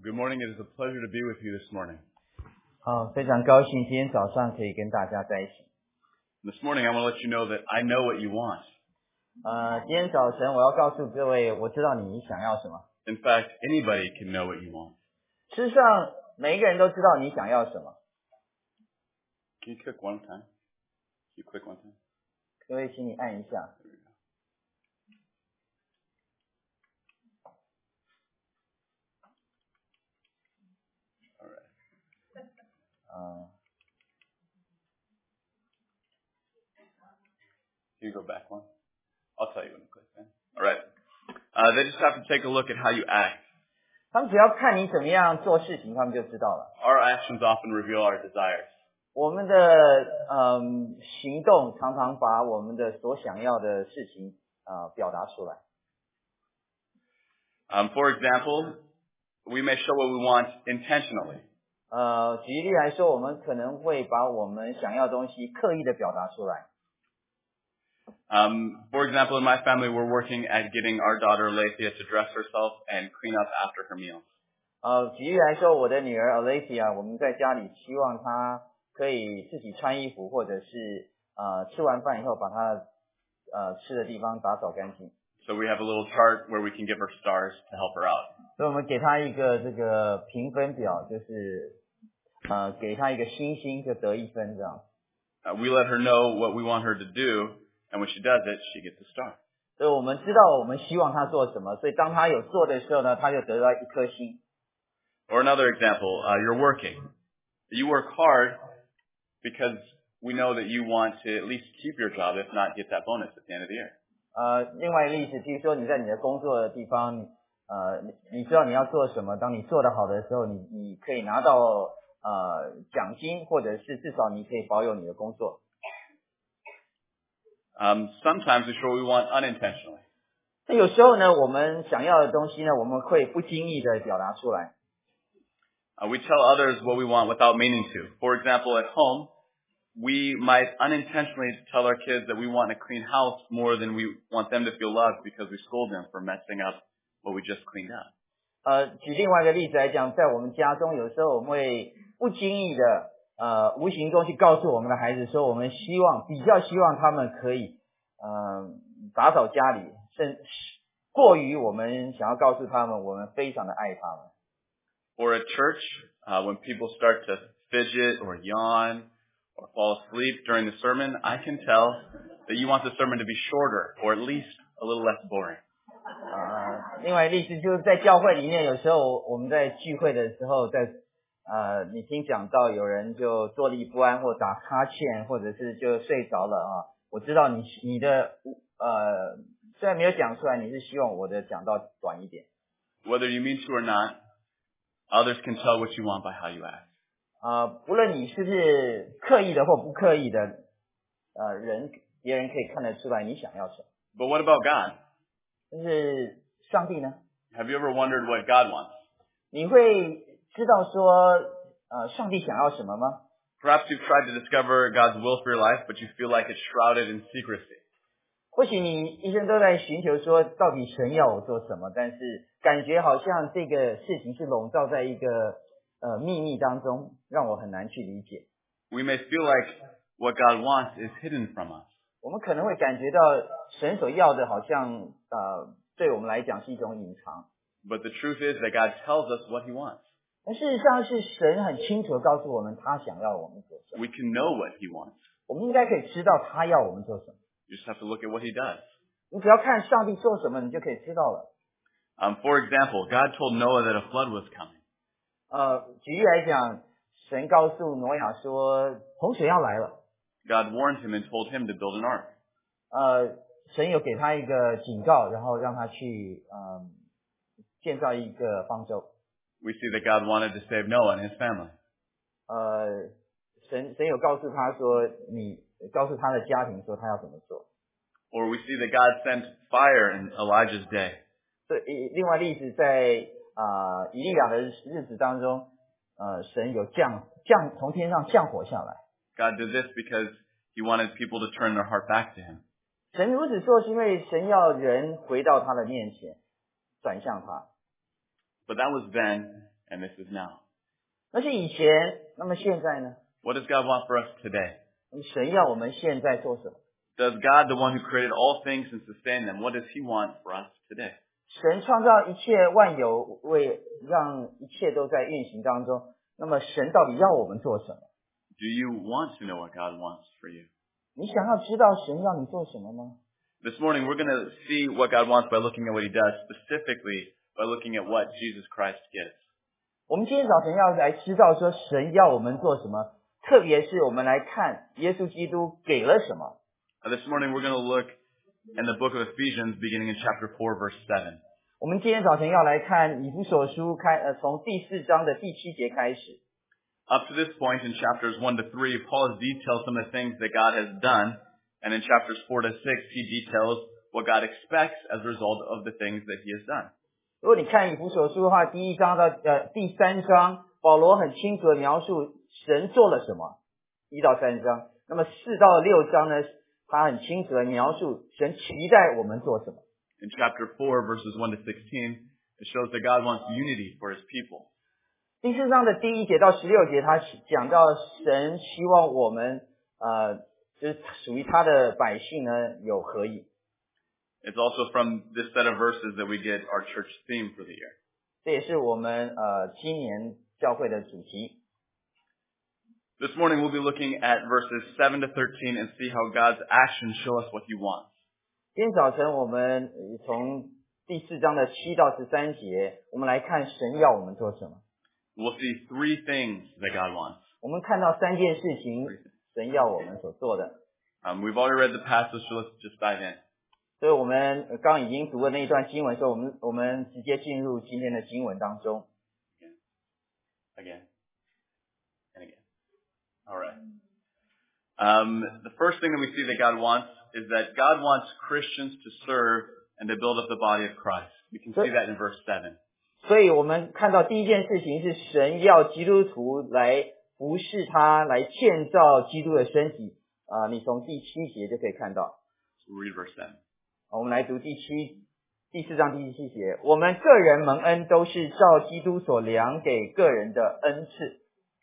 Good morning. It is a pleasure to be with you this morning. 非常高兴今天早上可以跟大家在一起。 This morning, I want to let you know that I know what you want. 今天早晨我要告诉各位，我知道你想要什么。 In fact, anybody can know what you want. 事实上，每一个人都知道你想要什么。 Can you click one time? Can you click one time? 各位，请你按一下。 All right. Can you go back one? I'll tell you when to click then. All right. They just have to take a look at how you act. 他们只要看你怎么样做事情，他们就知道了。 Our actions often reveal our desires. 我们的行动常常把我们的所想要的事情表达出来。 For example, we may show what we want intentionally. 举例来说，我们可能会把我们想要的东西刻意的表达出来。 For example, in my family, we're working at getting our daughter Alethea to dress herself and clean up after her meals. 举例来说，我的女儿 Alethea， 我们在家里希望她可以自己穿衣服，或者是吃完饭以后把她吃的地方打扫干净。 So we have a little chart where we can give her stars to help her out. 所以我们给她一个这个评分表，就是给她一个星星就得1分这样。 We let her know what we want her to do, and when she does it, she gets a star. 所以我们知道我们希望她做什么，所以当她有做的时候呢，她就得到1颗星。 Or another example, you're working. You work hard because we know that you want to at least keep your job, if not get that bonus at the end of the year. 另外一个例子，譬如说你在你的工作的地方，你知道你要做什么，当你做得好的时候，你可以拿到奖金，或者是至少你可以保有你的工作。 Sometimes we show what we want unintentionally. 那有时候呢，我们想要的东西呢，我们会不经意的表达出来。 We tell others what we want without meaning to. For example, at home, we might unintentionally tell our kids that we want a clean house more than we want them to feel loved because we scold them for messing up what we just cleaned up. 举另外一个例子来讲，在我们家中，有时候我们会不经意的无形中去告诉我们的孩子说，我们比较希望他们可以打扫家里，过于我们想要告诉他们我们非常的爱他们。 Or at church, when people start to fidget or yawn or fall asleep during the sermon, I can tell that you want the sermon to be shorter or at least a little less boring. 另外例子就是在教会里面，有时候我们在聚会的时候，你听讲到有人就坐立不安，或打哈欠，或者是就睡着了啊。我知道你的虽然没有讲出来，你是希望我的讲到短一点。 Whether you mean to or not, others can tell what you want by how you act. 不论你是不是刻意的或不刻意的，别人可以看得出来你想要什么。 But what about God? 但是上帝呢？ Have you ever wondered what God wants? 你会知道说上帝想要什么吗？ Perhaps you've tried to discover God's will for your life, but you feel like it's shrouded in secrecy. 或许你一生都在寻求说，到底神要我做什么，但是感觉好像这个事情是笼罩在一个秘密当中，让我很难去理解。 We may feel like what God wants is hidden from us. 我们可能会感觉到神所要的好像对我们来讲是一种隐藏。 But the truth is that God tells us what He wants. 但事实上是神很清楚地告诉我们他想要我们做什么。 We can know what He wants. 我们应该可以知道他要我们做什么。 You just have to look at what He does. 你只要看上帝做什么，你就可以知道了。 For example, God told Noah that a flood was coming. 举例来讲，神告诉挪亚说洪水要来了。 God warned him and told him to build an ark. 神有给他一个警告，然后让他去建造一个方舟。 We see that God wanted to save Noah and his family. 神有告诉他说，告诉他的家庭说他要怎么做。 Or we see that God sent fire in Elijah's day. 对，另外例子在以利亚的日子当中，神有从天上降火下来。 God did this because He wanted people to turn their heart back to Him. 神如此做是因为神要人回到他的面前，转向他。 But that was then, and this is now. 那是以前，那么现在呢？ What does God want for us today? 那么神要我们现在做什么？ Does God, the one who created all things and sustained them, what does He want for us today? 神创造一切万有，为让一切都在运行当中。那么神到底要我们做什么？ Do you want to know what God wants for you? 你想要知道神要你做什么吗？ This morning, we're going to see what God wants by looking at what He does, specifically by looking at what Jesus Christ gives. 我们今天早晨要来知道说神要我们做什么，特别是我们来看耶稣基督给了什么。 This morning, we're going to look in the book of Ephesians, beginning in chapter 4, verse 7. 我们今天早晨要来看以弗所书从第4章的第7节开始。 Up to this point in chapters 1 to 3, Paul has detailed some of the things that God has done, and in chapters 4 to 6, he details what God expects as a result of the things that he has done. 如果你看以弗所书的话，第1章到第3章，保罗很清楚的描述神做了什么，1到3章。那么4到6章呢，他很清楚的描述神期待我们做什么。 In chapter 4, verses 1 to 16, it shows that God wants unity for his people. 第4章的第1节到16节，他讲到神希望我们就是属于他的百姓呢有合一。 It's also from this set of verses that we get our church theme for the year. 这也是我们今年教会的主题。 This morning we'll be looking at verses 7 to 13 and see how God's actions show us what he wants. 今天早晨我们从第4章的7到13节，我们来看神要我们做什么。 We'll see three things that God wants. 我们看到3件事情，神要我们所做的。 We've already read the passage, so let's just dive in. 所以我们刚已经读了那一段经文，所以我们直接进入今天的经文当中。 Again. And again. All right. The first thing that we see that God wants is that God wants Christians to serve and to build up the body of Christ. We can see that in verse 7. 所以我们看到第一件事情是神要基督徒来服侍他，来建造基督的身体。你从第7节就可以看到。 So we'll read verse 7. 我们来读第4章第7节。我们个人蒙恩都是照基督所量给个人的恩赐。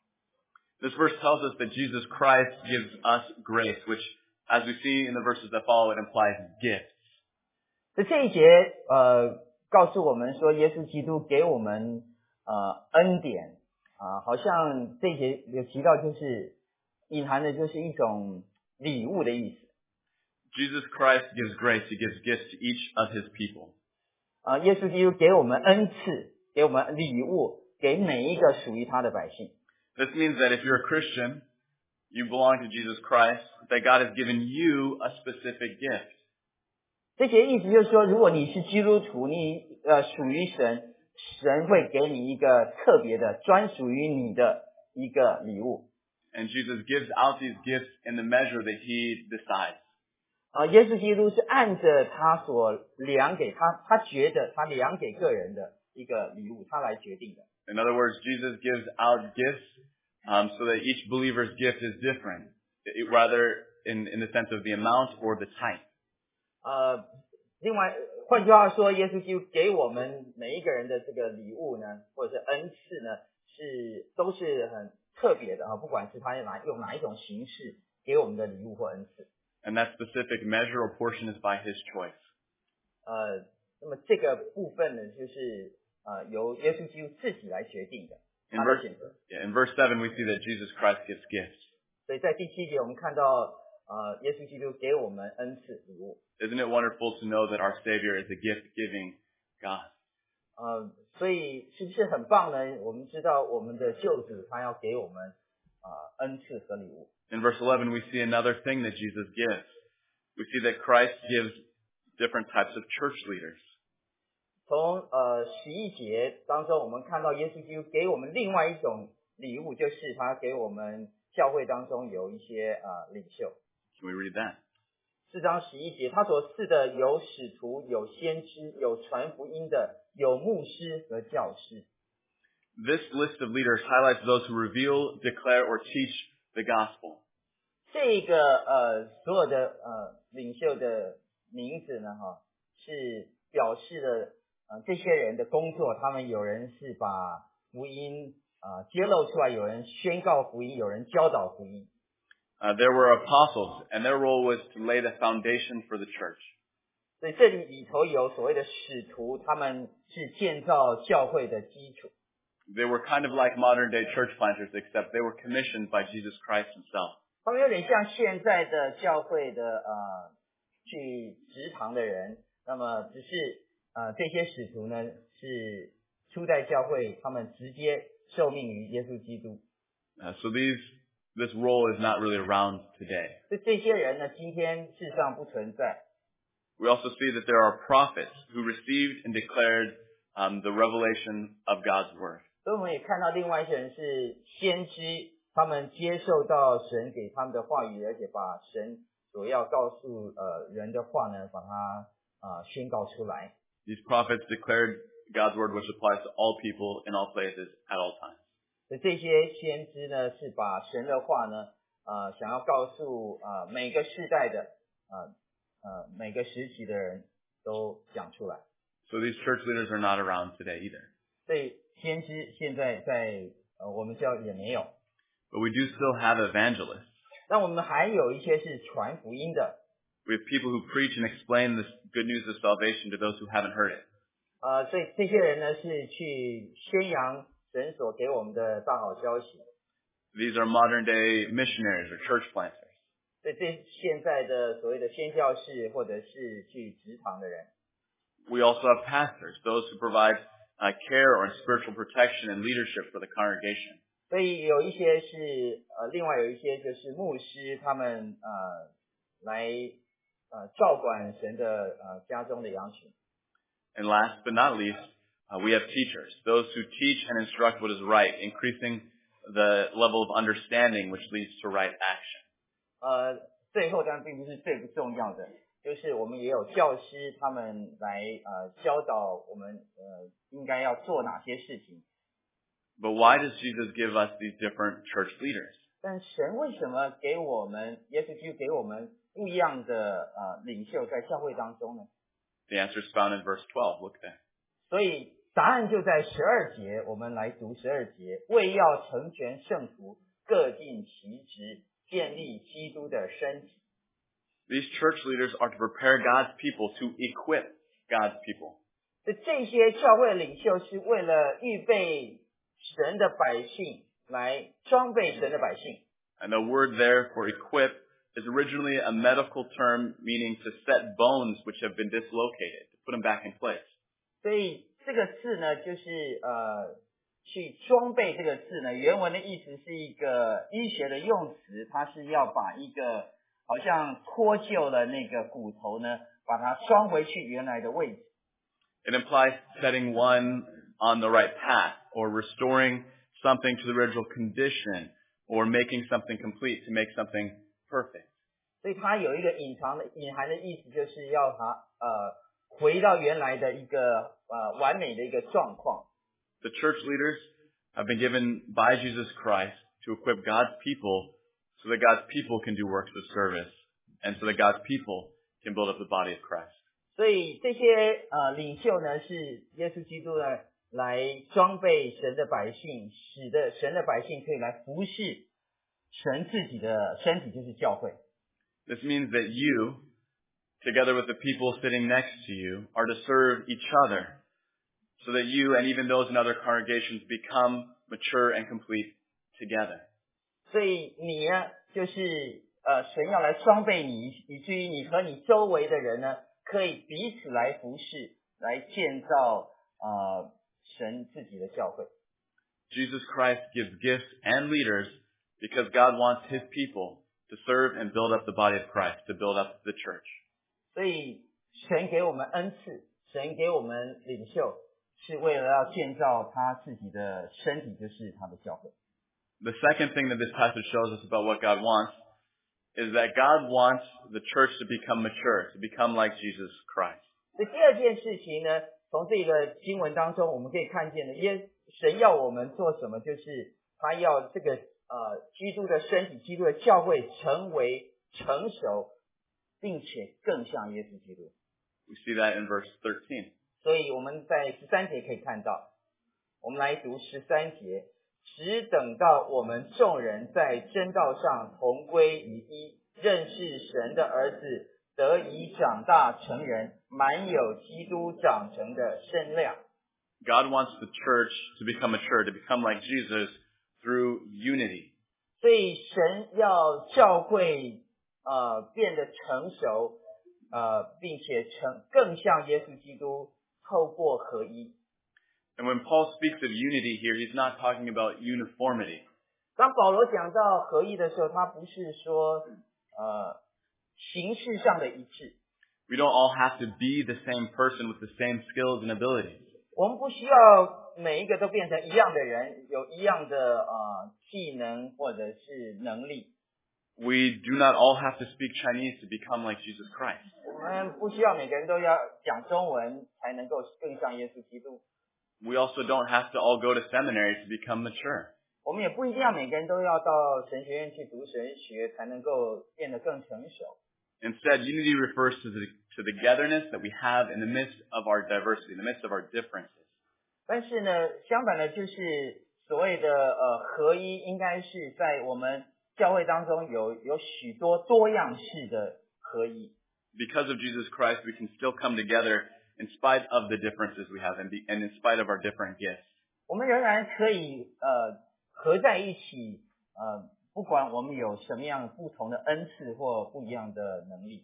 This verse tells us that Jesus Christ gives us grace, which, as we see in the verses that follow, it implies gifts. 这一节告诉我们说，耶稣基督给我们恩典好像这一节有提到，就是隐含的就是一种礼物的意思。 Jesus Christ gives grace. He gives gifts to each of his people. 耶稣基督给我们恩赐，给我们礼物，给每一个属于他的百姓。 This means that if you're a Christian, you belong to Jesus Christ, that God has given you a specific gift. 这节意思就是说，如果你是基督徒，你属于神，神会给你一个特别的、专属于你的一个礼物。 And Jesus gives out these gifts in the measure that he decides. 耶稣基督是按着他所量给他觉得他量给个人的一个礼物，他来决定的。 In other words, Jesus gives out gifts so that each believer's gift is different, rather in the sense of the amount or the type. 另外，换句话说，耶稣基督给我们每一个人的这个礼物呢，或者是恩赐呢，都是很特别的不管是他用哪一种形式给我们的礼物或恩赐。 And that specific measure or portion is by his choice. 那么这个部分呢，就是由耶稣基督自己来决定的，他的选择。 In verse 7, we see that Jesus Christ gives gifts. 所以在第7节，我们看到耶稣基督给我们恩赐礼物。 Isn't it wonderful to know that our Savior is a gift-giving God? 所以是不是很棒呢？我们知道我们的救主他要给我们恩赐和礼物。 In verse 11, we see another thing that Jesus gives. We see that Christ gives different types of church leaders. 从11节当中，我们看到耶稣基督给我们另外一种礼物，就是他给我们教会当中有一些领袖。 Can we read that? 4章11节，他所赐的有使徒，有先知，有传福音的，有牧师和教师。 This list of leaders highlights those who reveal, declare, or teach the gospel. 这个所有的领袖的名字呢，是表示了这些人的工作。他们有人是把福音揭露出来，有人宣告福音，有人教导福音。 There were apostles, and their role was to lay the foundation for the church. 所以这里头有所谓的使徒，他们是建造教会的基础。 They were kind of like modern-day church planters, except they were commissioned by Jesus Christ himself. 他们有点像现在的教会的去植堂的人，那么只是这些使徒呢是初代教会，他们直接受命于耶稣基督。 So this role is not really around today. 所以这些人呢，今天事实上不存在。 We also see that there are prophets who received and declared the revelation of God's word. 所以我们也看到另外一些人是先知，他们接受到神给他们的话语，而且把神所要告诉人的话呢，把它宣告出来。 These prophets declared God's word, which applies to all people in all places at all times. 所以这些先知呢，是把神的话呢，想要告诉每个世代的每个时期的人都讲出来。 So these church leaders are not around today either. 所以先知现在在我们教也没有。 But we do still have evangelists. 但我们还有一些是传福音的。 We have people who preach and explain this good news of salvation to those who haven't heard it. 所以这些人呢是去宣扬神所给我们的大好消息。 These are modern day missionaries or church planters. 所以这现在的所谓的宣教士或者是去职堂的人。 We also have pastors, those who provide care or spiritual protection and leadership for the congregation. 所以有一些是另外有一些就是牧师，他们来照管神的家中的羊群。 And last but not least, we have teachers, those who teach and instruct what is right, increasing the level of understanding which leads to right action. 最后当然并不是最不重要的，就是我们也有教师，他们来教导我们应该要做哪些事情。 But why does Jesus give us these different church leaders? 但神为什么给我们耶稣基督给我们不一样的领袖在教会当中呢？ The answer is found in verse 12. Look there. 所以答案就在12节，我们来读12节，为要成全圣徒，各尽其职，建立基督的身体。 These church leaders are to prepare God's people, to equip God's people. 这些教会领袖是为了预备神的百姓，来装备神的百姓。 And the word there for equip is originally a medical term meaning to set bones which have been dislocated, to put them back in place. 所以这个字呢，就是去装备这个字呢，原文的意思是一个医学的用词，它是要把一个好像脱臼了那个骨头呢，把它装回去原来的位置。 It implies setting one on the right path, or restoring something to the original condition, or making something complete to make something perfect. 所以它有一个隐含的意思，就是要它回到原来的一个完美的一个状况。 The church leaders have been given by Jesus Christ to equip God's people so that God's people can do works of service, and so that God's people can build up the body of Christ. 所以这些领袖呢，是耶稣基督呢来装备神的百姓，使得神的百姓可以来服侍神自己的身体，就是教会。 This means that you, together with the people sitting next to you, are to serve each other, so that you and even those in other congregations become mature and complete together. 所以你呢，就是神要来装备你，以至于你和你周围的人呢，可以彼此来服侍，来建造神自己的教会。 Jesus Christ gives gifts and leaders because God wants His people to serve and build up the body of Christ, to build up the church. 所以神给我们恩赐，神给我们领袖，是为了要建造他自己的身体，就是他的教会。 The second thing that this passage shows us about what God wants is that God wants the church to become mature, to become like Jesus Christ. 所以第二件事情呢，从这个经文当中我们可以看见的，神要我们做什么，就是他要这个基督的身体，基督的教会成为成熟，并且更像耶稣基督。 We see that in verse 13. 所以我们在13节可以看到我们来读13节，只等到我们众人在真道上同归于一，认识神的儿子，得以长大成人，满有基督长成的身量。 God wants the church to become mature, to become like Jesus through unity. 所以神要教会变得成熟，并且更像耶稣基督，透过合一。 And when Paul speaks of unity here, he's not talking about uniformity. 当保罗讲到合一的时候，他不是说形式上的一致。 We don't all have to be the same person with the same skills and abilities. 我们不需要每一个都变成一样的人，有一样的技能或者是能力。 We do not all have to speak Chinese to become like Jesus Christ. 我们不需要每个人都要讲中文才能够更像耶稣基督。 We also don't have to all go to seminary to become mature. 我们也不一定要每个人都要到神学院去读神学才能够变得更成熟。 Instead, unity refers to the togetherness that we have in the midst of our diversity, in the midst of our differences. 但是呢，相反的就是所谓的合一，应该是在我们教会当中有许多多样式的合一。 Because of Jesus Christ, we can still come together in spite of the differences we have and in spite of our different gifts. 我们仍然可以合在一起，不管我们有什么样不同的恩赐或不一样的能力。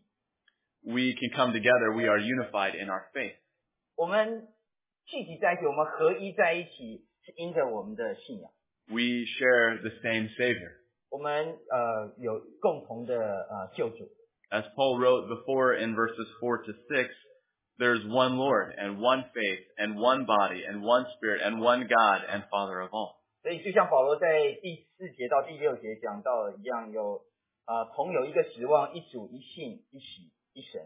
We can come together. We are unified in our faith. 我们聚集在一起，我们合一在一起，是因着我们的信仰。 We share the same Savior. 我们有共同的救主。 As Paul wrote before in verses 4 to 6, there's one Lord and one faith and one body and one Spirit and one God and Father of all. 所以就像保罗在第4节到第6节讲到一样，同有一个指望，一主一信一喜一神。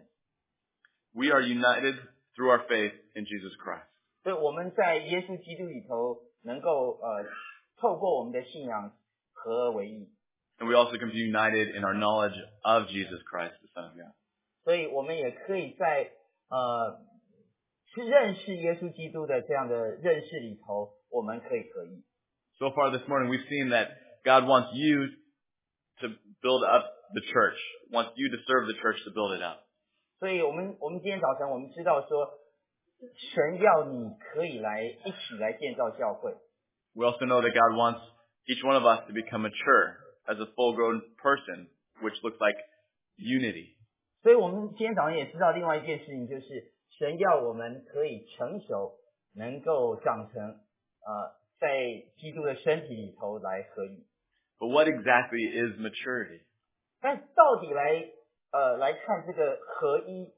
We are united through our faith in Jesus Christ. 所以我们在耶稣基督里头能够透过我们的信仰合而为一。 And we also can be united in our knowledge of Jesus Christ, the Son of God. 所以我们也可以在去认识耶稣基督的这样的认识里头，我们可以合一。 So far this morning, we've seen that God wants you to build up the church, wants you to serve the church to build it up. 所以我们今天早晨我们知道说，神要你可以一起来建造教会。 We also know that God wants each one of us to become mature as a full-grown person, which looks like unity. 所以我们今天早上也知道另外一件事情，就是神要我们可以成熟，能够长成在基督的身体里头来合一。 But what exactly is maturity? 但到底来看这个合一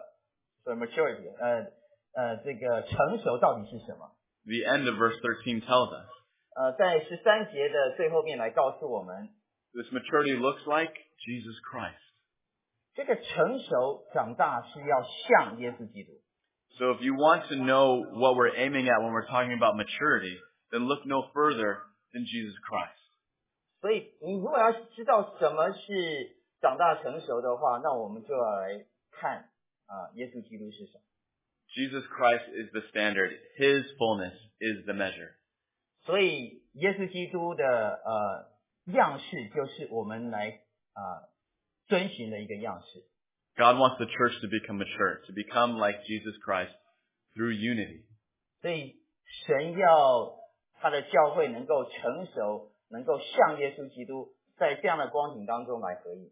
maturity 这个成熟到底是什么？ The end of verse 13 tells us. 在13节的最后面来告诉我们， This maturity looks like Jesus Christ. 这个成熟长大是要像耶稣基督。 So if you want to know what we're aiming at when we're talking about maturity, then look no further than Jesus Christ. 所以你如果要知道什么是长大成熟的话，那我们就要来看耶稣基督是什么。 Jesus Christ is the standard. His fullness is the measure. 所以耶稣基督的样式就是我们来遵循的一个样式。 God wants the church to become mature, to become like Jesus Christ through unity. 所以神要他的教会能够成熟，能够像耶稣基督，在这样的光景当中来合一。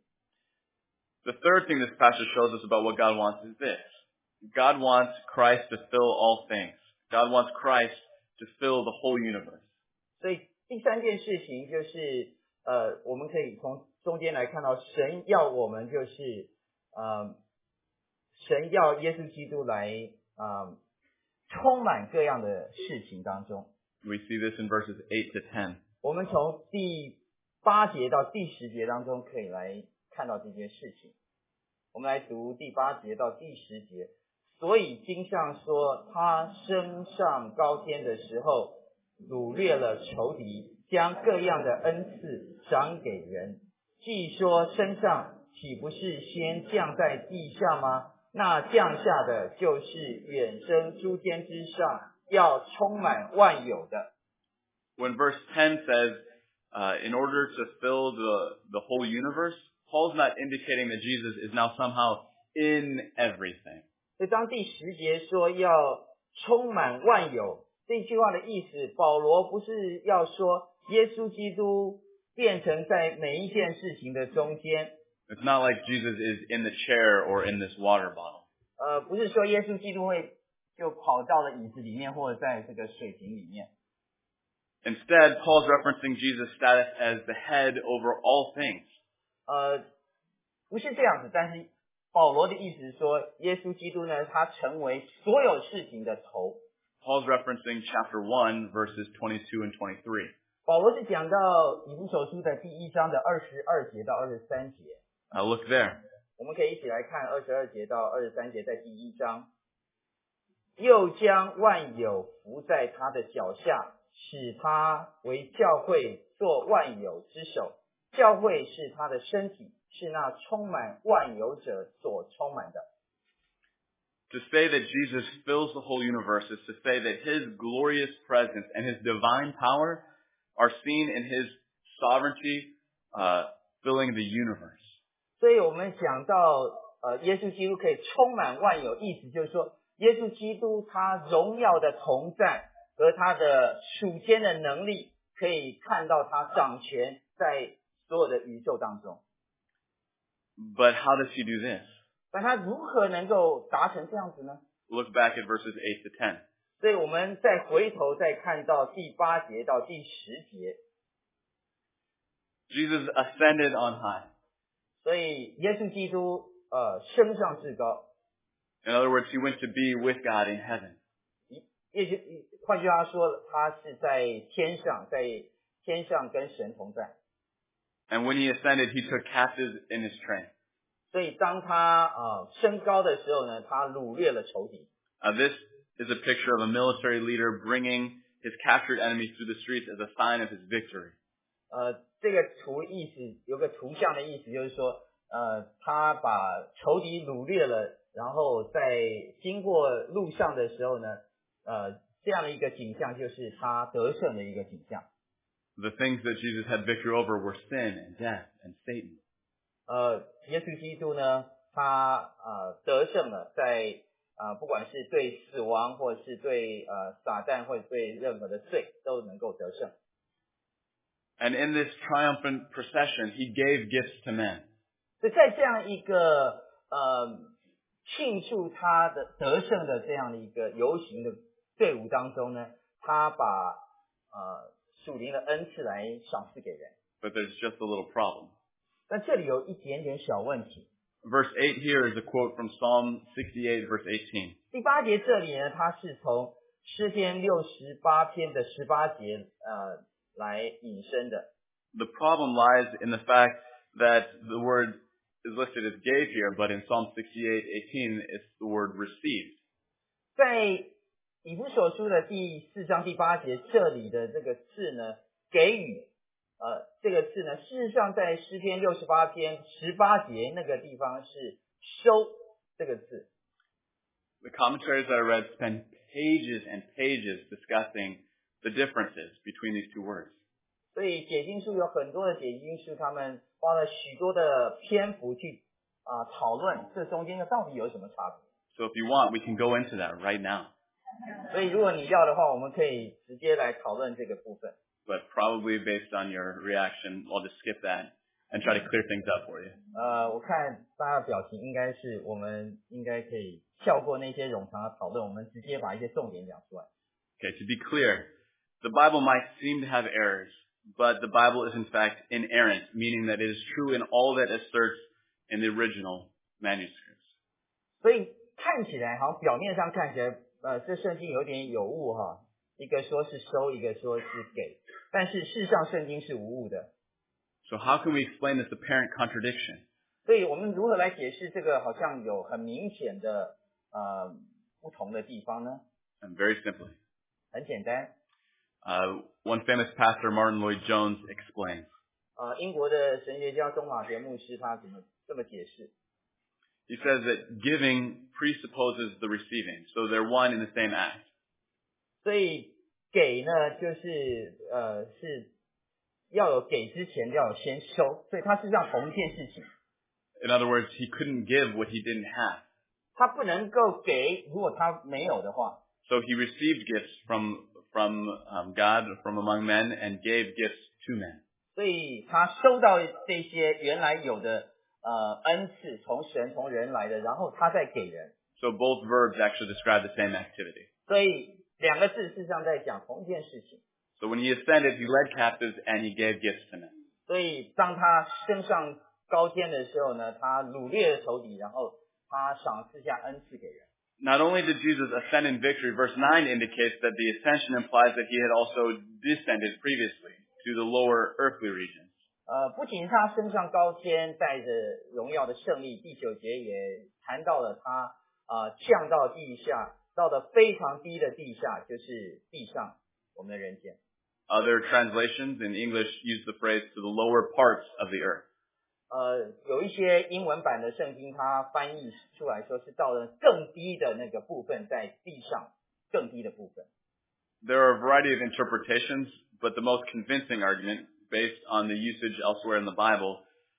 The third thing this passage shows us about what God wants is this. God wants Christ to fill all things. God wants Christ to fill the whole universe. 所以第3件事情就是我们可以从中间来看到，神要我们就是神要耶稣基督来充满各样的事情当中。 We see this in verses 8 to 10. 我们从第8节到第10节当中可以来看到这件事情。我们来读第8节到第10节。所以经上说，他升上高天的时候，掳掠了仇敌，将各样的恩赐赏给人。既说升上，岂不是先降在地下吗？那降下的就是远升诸天之上， 要充满万有的。 When verse 10 says, in order to fill the whole universe, Paul's not indicating that Jesus is now somehow in everything. 所以当第10节说要充满万有，这句话的意思，保罗不是要说耶稣基督变成在每一件事情的中间。 It's not like Jesus is in the chair or in this water bottle. 不是说耶稣基督会就跑到了椅子里面或者在这个水瓶里面。 Instead, Paul's referencing Jesus' status as the head over all things. 不是这样子，但是保罗的意思是说，耶稣基督呢，他成为所有事情的头。 Paul's referencing chapter 1, verses 22 and 23. 保罗是讲到以弗所书的第1章的22节到23节。 Look there. 我们可以一起来看22节到23节，在第1章。又将万有伏在他的脚下，使他为教会做万有之首。教会是他的身体，是那充满万有者所充满的。 To say that Jesus fills the whole universe is to say that his glorious presence and his divine power are seen in his sovereignty, filling the universe. 所以我们讲到耶稣基督可以充满万有，意思就是说耶稣基督他荣耀的同在和他的属天的能力，可以看到他掌权在所有的宇宙当中。 But how does he do this? 但他如何能够达成这样子呢？ Look back at verses 8 to 10. 所以我们再回头再看到第8节到第10节。 Jesus ascended on high. 所以耶稣基督升上至高。 In other words, he went to be with God in heaven. 换句话说，他是在天上跟神同在。 And when he ascended, he took captives in his train. 所以当他升高的时候呢，他掳掠了仇敌。 This is a picture of a military leader bringing his captured enemies through the streets as a sign of his victory. 这个意思有个图像的意思，就是说，他把仇敌掳掠了，然后在经过路上的时候呢，这样的一个景象就是他得胜的一个景象。 The things that Jesus had victory over were sin and death and Satan. 耶稣基督呢，他得胜了，在不管是对死亡，或者是对撒旦，或者对任何的罪，都能够得胜。 And in this triumphant procession, he gave gifts to men. 所以在这样一个庆祝他的得胜的这样的一个游行的队伍当中呢，他把属灵的恩赐来赏赐给人。 But there's just a little problem. 但这里有一点点小问题。 Verse 8 here is a quote from Psalm 68, verse 18. 第8节这里呢，它是从诗篇68篇的18节来引申的。 The problem lies in the fact that the word is listed as gave here, but in Psalm 68:18, it's the word received. 在以弗所书的第4章第8节这里的这个字呢，给予，这个字呢，事实上在诗篇68篇18节那个地方是收这个字。 The commentaries that I read spend pages and pages discussing the differences between these two words. 所以解经书有很多的解经书，他们花了许多的篇幅去讨论这中间到底有什么差别。 So if you want, we can go into that right now. 所以如果你要的话，我们可以直接来讨论这个部分。 But probably based on your reaction, I'll just skip that and try to clear things up for you. 我看大家的表情应该是我们应该可以跳过那些冗长的讨论，我们直接把一些重点讲出来。 Okay, to be clear, the Bible might seem to have errors, but the Bible is in fact inerrant, meaning that it is true in all that asserts in the original manuscripts. 所以看起来好像表面上看起来，这圣经有点有误哈，一个说是收，一个说是给，但是事实上圣经是无误的。 So how can we explain this apparent contradiction? 所以我们如何来解释这个好像有很明显的不同的地方呢？ And very simply. 很简单。 One famous pastor, Martin Lloyd-Jones, explains. 英国的神学家钟马杰牧师他怎么这么解释？ He says that giving presupposes the receiving, so they're one in the same act. 所以给呢，就是是要有给之前要有先收，所以它是这样同一件事情。 In other words, he couldn't give what he didn't have. 他不能够给，如果他没有的话。 So he received gifts from God, from among men, and gave gifts to men. 所以他收到这些原来有的恩赐，从神从人来的，然后他再给人。 So both verbs actually describe the same activity. 所以两个字事实上在讲同一件事情。 So when he ascended, he led captives and he gave gifts to men. 所以当他升上高天的时候呢，他掳掠了仇敌，然后他赏赐下恩赐给人。 Not only did Jesus ascend in victory, verse 9 indicates that the ascension implies that he had also descended previously to the lower earthly regions. 不仅他升上高天，带着荣耀的胜利，第9节也谈到了他降到地下，到了非常低的地下，就是地上我们的人间。 Other translations in English use the phrase to the lower parts of the earth. 有一些英文版的圣经，它翻译出来说是到了更低的那个部分，在地上更低的部分。 There are a variety of interpretations, but the most convincing argument, based on the usage elsewhere in the Bible,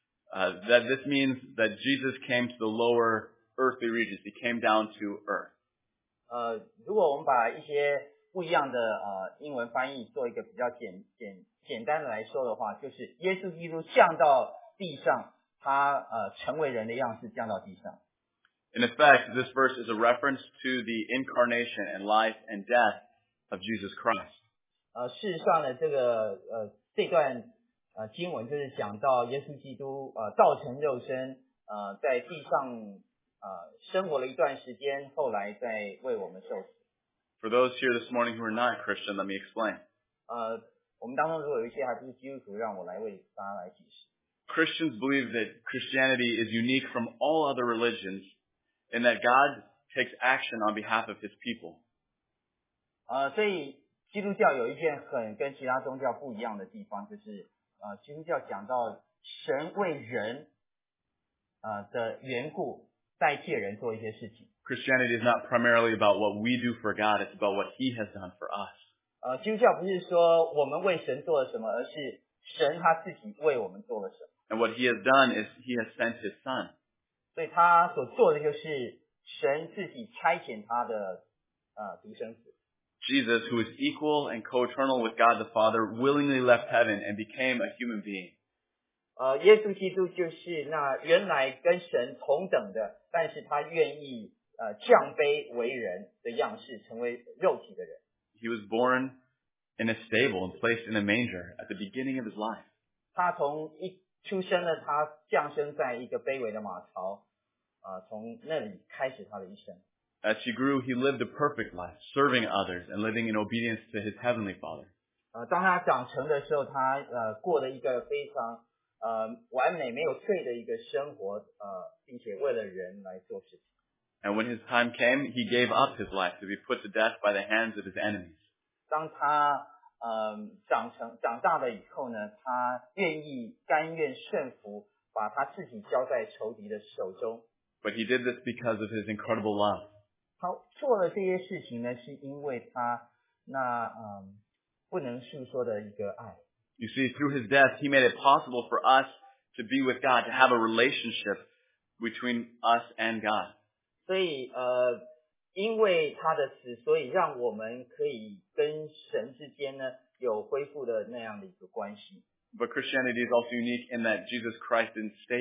that this means that Jesus came to the lower earthly regions. He came down to earth. 如果我们把一些不一样的英文翻译做一个比较简单的来说的话，就是耶稣基督降到地上，他成为人的样式降到地上。 In effect, this verse is a reference to the incarnation and life and death of Jesus Christ. 事实上呢，这段经文就是讲到耶稣基督道成肉身，在地上生活了一段时间，后来再为我们受死。 For those here this morning who are not Christian, let me explain. 我们当中如果有一些还不是基督徒，让我来为大家来解释。 Christians believe that Christianity is unique from all other religions in that God takes action on behalf of his people. 所以基督教有一件跟其他宗教不一样的地方，就是基督教讲到神为人的缘故，代替人做一些事情。 Christianity is not primarily about what we do for God, it's about what he has done for us. 基督教不是说我们为神做了什么，而是神他自己为我们做了什么。 And what he has done is he has sent his son. 所以他所做的就是神自己差遣他的独生子。 Jesus, who is equal and co-eternal with God the Father, willingly left heaven and became a human being. 耶稣基督就是那原来跟神同等的，但是他愿意降卑为人的样式，成为肉体的人。 He was born in a stable and placed in a manger at the beginning of his life. 他从一出生呢，他降生在一个卑微的马槽，从那里开始他的一生。 As he grew, he lived a perfect life, serving others and living in obedience to his heavenly Father. 当他长成的时候，他过了一个非常完美没有罪的一个生活，并且为了人来做事情。 And when his time came, he gave up his life to be put to death by the hands of his enemies. 当他长大了以后呢，他甘愿顺服，把他自己交在仇敌的手中。 But he did this because of his incredible love. 他做了这些事情呢，是因为他不能诉说的一个爱。 You see, through his death, he made it possible for us to be with God, to have a relationship between us and God. 所以因为他的死，所以让我们可以跟神之间呢有恢复的那样的一个关系。 But Christianity is also unique in that Jesus Christ didn't stay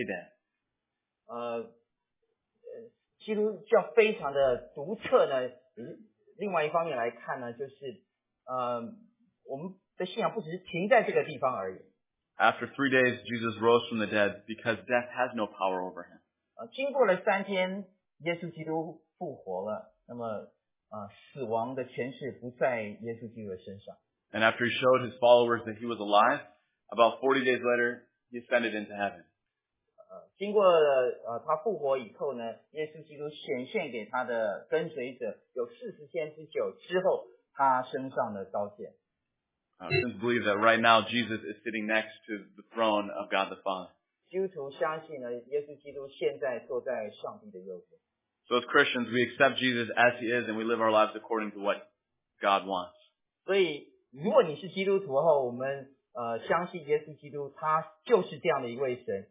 dead. 基督教非常的独特呢。另外一方面来看呢，就是我们的信仰不只是停在这个地方而已。 After 3 days, Jesus rose from the dead because death has no power over him. 经过了3天，耶稣基督复活了，那么死亡的权势不在耶稣基督的身上。 And after he showed his followers that he was alive, about 40 days later, he ascended into heaven. 经过了他复活以后呢，耶稣基督显现给他的跟随者，有40天之久之后，他升上了高天。 Christians believe that right now Jesus is sitting next to the throne of God the Father. 基督徒相信呢，耶稣基督现在坐在上帝的右边。 So as Christians, we accept Jesus as he is and we live our lives according to what God wants. 所以如果你是基督徒后，我们相信耶稣基督，他就是这样的一位神，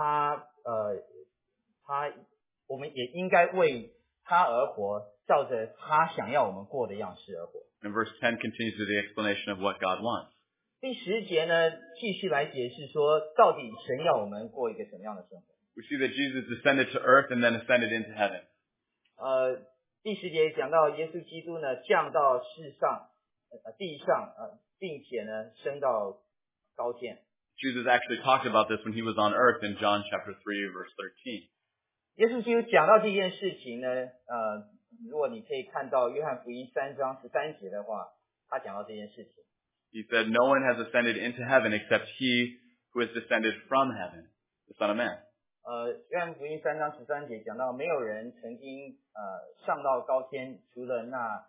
我们也应该为他而活，照着他想要我们过的样式而活。 And verse 10 continues with the explanation of what God wants. 第10节呢，继续来解释说，到底神要我们过一个什么样的生活。 We see that Jesus descended to earth and then ascended into heaven. 第10节讲到耶稣基督呢，降到地上，并且呢，升到高天。 Jesus actually talked about this when he was on earth in John chapter 3, verse 13. 耶稣基督讲到这件事情呢，如果你可以看到约翰福音3章13节的话，他讲到这件事情。 He said, "No one has ascended into heaven except he who has descended from heaven, the Son of Man." 约翰福音3章13节讲到，没有人曾经上到高天，除了那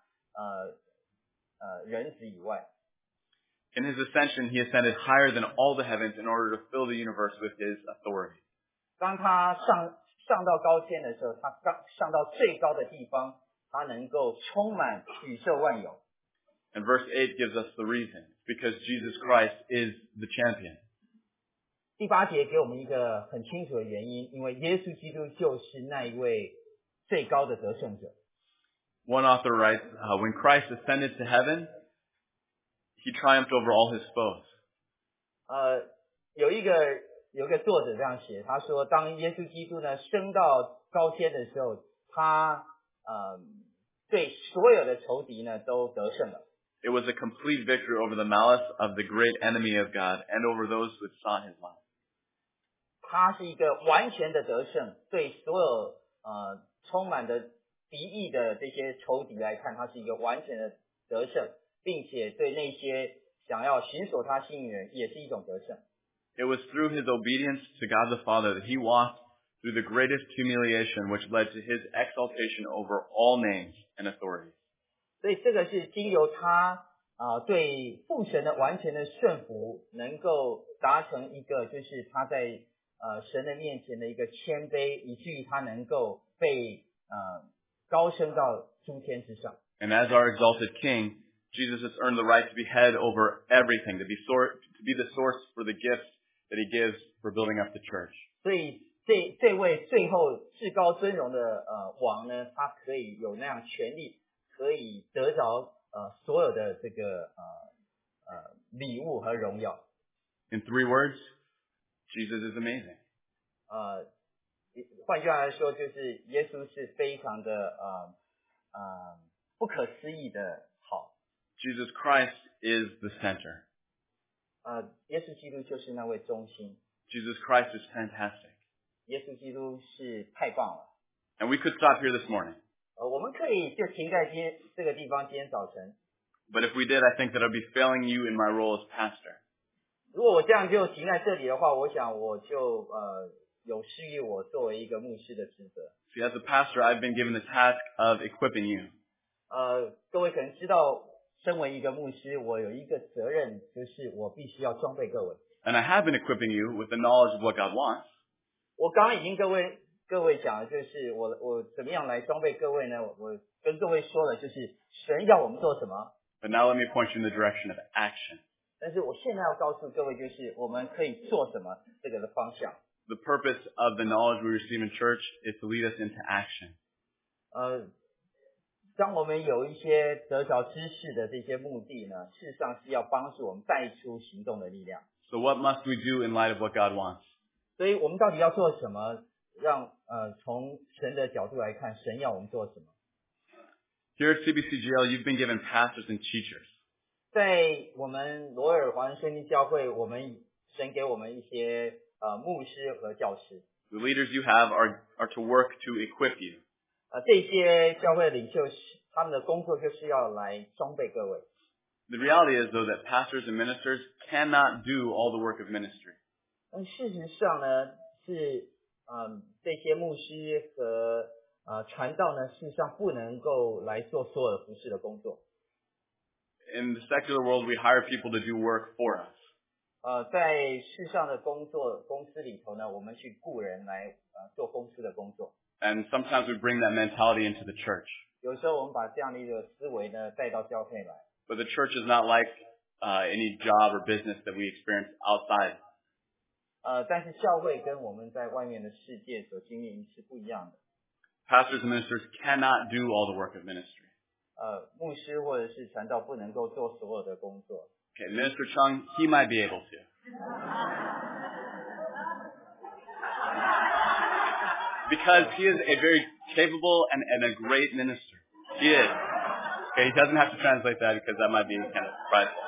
人子以外。 In his ascension, he ascended higher than all the heavens in order to fill the universe with his authority. 当他上到高天的时候，他刚上到最高的地方，他能够充满宇宙万有。 And verse 8 gives us the reason. Because Jesus Christ is the champion. 第8节给我们一个很清楚的原因，因为耶稣基督就是那一位最高的得胜者。 One author writes, when Christ ascended to heaven, he triumphed over all his foes. 有一个作者这样写，他说，当耶稣基督呢升到高天的时候，他对所有的仇敌呢都得胜了。 It was a complete victory over the malice of the great enemy of God and over those who had sought his life. 他是一个完全的得胜，对所有充满着敌意的这些仇敌来看，他是一个完全的得胜，并且对那些想要寻索他心意的人也是一种得胜。 It was through his obedience to God the Father that he walked through the greatest humiliation which led to his exaltation over all names and authorities. 所以这个是经由他对父神的完全的顺服，能够达成一个就是他在神的面前的一个谦卑，以至于他能够被高升到诸天之上。 And as our exalted King, Jesus has earned the right to be head over everything, to be the source for the gifts that he gives for building up the church. 所以这位最后至高尊荣的王呢，他可以有那样权利，可以得着所有的这个礼物和荣耀。 In 3 words, Jesus is amazing. 换句话来说，就是耶稣是非常的不可思议的好。 Jesus Christ is the center. 耶稣基督就是那位中心。 Jesus Christ is fantastic. 耶稣基督是太棒了。 And we could stop here this morning. 我们可以就停在这个地方，今天早晨。 But if we did, I think that I'd be failing you in my role as pastor. 如果我这样就停在这里的话，我想我就有失于我作为一个牧师的职责。 See, as a pastor, I've been given the task of equipping you. 各位可能知道，身为一个牧师，我有一个责任，就是我必须要装备各位。 And I have been equipping you with the knowledge of what God wants. 我刚刚已经各位讲了，就是我怎么样来装备各位呢？我跟各位说了，就是神要我们做什么。 But now let me point you in the direction of action. 但是我现在要告诉各位，就是我们可以做什么这个的方向。 The purpose of the knowledge we receive in church is to lead us into action. 当我们有一些得着知识的这些目的呢，事实上是要帮助我们带出行动的力量。 So what must we do in light of what God wants? 所以我们到底要做什么？让从神的角度来看，神要我们做什么？ Here at CBCGL, you've been given pastors and teachers. 在我们罗尔华人圣经教会，神给我们一些牧师和教师。 The leaders you have are to work to equip you. 这些教会领袖，他们的工作就是要来装备各位。 The reality is, though, that pastors and ministers cannot do all the work of ministry. 但事实上呢，是这些牧师和传道呢，事实上不能够来做所有的服事的工作。 In the secular world, we hire people to do work for us. 在世上的公司里头呢，我们去雇人来做公司的工作。 And sometimes we bring that mentality into the church. 有时候我们把这样的一个思维呢带到教会来。 But the church is not like any job or business that we experience outside. 但是教会跟我们在外面的世界所经历是不一样的。 Pastors and ministers cannot do all the work of ministry. 牧师或者是传道不能够做所有的工作。 Okay, Minister Chung, he might be able to. Because he is a very capable and a great minister. He is. Okay, he doesn't have to translate that because that might be kind of prideful.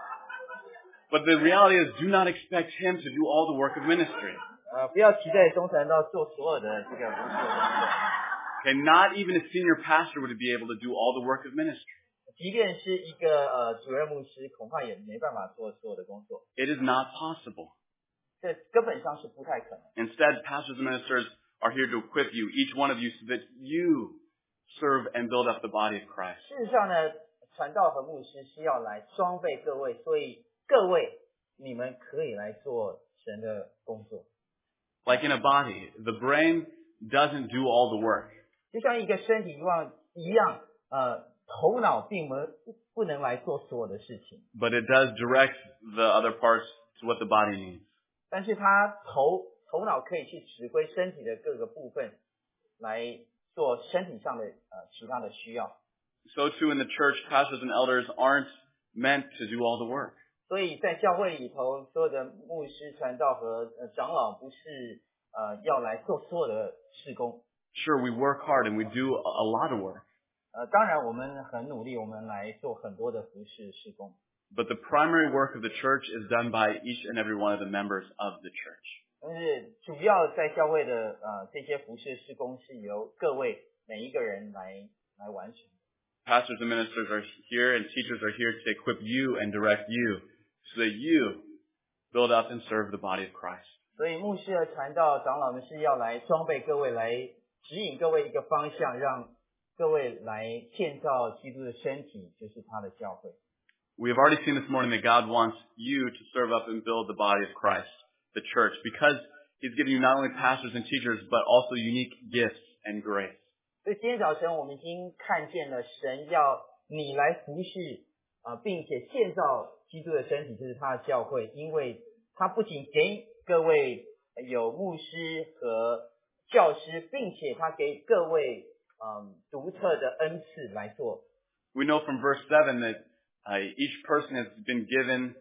But the reality is, do not expect him to do all the work of ministry. 不要期待中传道做所有的这个服事的工作。 Okay, not even a senior pastor would be able to do all the work of ministry. 即便是一个主任牧师，恐怕也没办法做所有的工作。 It is not possible. 这根本上是不太可能。 Instead, pastors and ministers are here to equip you, each one of you, so that you serve and build up the body of Christ. 事实上呢，传道和牧师是要来装备各位，所以各位你们可以来做神的工作。 Like in a body, the brain doesn't do all the work. 就像一个身体一样，头脑并不能来做所有的事情。 But it does direct the other parts to what the body needs. 但是他头脑可以去指挥身体的各个部分，来做身体上的其他的需要。 So too in the church, pastors and elders aren't meant to do all the work. 所以在教会里头，所有的牧师、传道和长老不是要来做所有的事工。 Sure, we work hard and we do a lot of work. 当然我们很努力，我们来做很多的服事事工。 But the primary work of the church is done by each and every one of the members of the church. 但是主要在教会的这些服事事工是由各位每一个人来完成。 Pastors and ministers are here and teachers are here to equip you and direct you so that you build up and serve the body of Christ. 所以牧师和传道长老们是要来装备各位，来指引各位一个方向，让各位来建造基督的身体，就是他的教会。 We have already seen this morning that God wants you to serve up and build the body of Christ, the church, because He's given you not only pastors and teachers, but also unique gifts and grace. 所以今天早晨我们已经看见了神要你来服侍并且建造基督的身体，就是他的教会，因为他不仅给各位有牧师和教师，并且他给各位独特的恩赐来做。 We know from verse 7 that each person has been given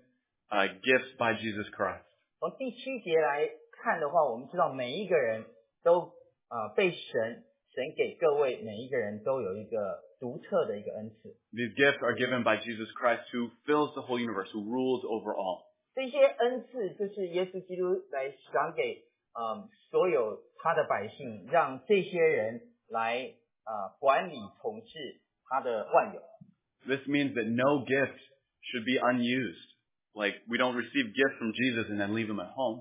gifts by Jesus Christ. 从第7节来看的话，我们知道每一个人都被神给各位每一个人都有一个独特的一个恩赐。 These gifts are given by Jesus Christ, who fills the whole universe, who rules over all. 这些恩赐就是耶稣基督来赏给所有他的百姓，让这些人来管理统治他的万有。 This means that no gift should be unused. Like, we don't receive gifts from Jesus and then leave them at home.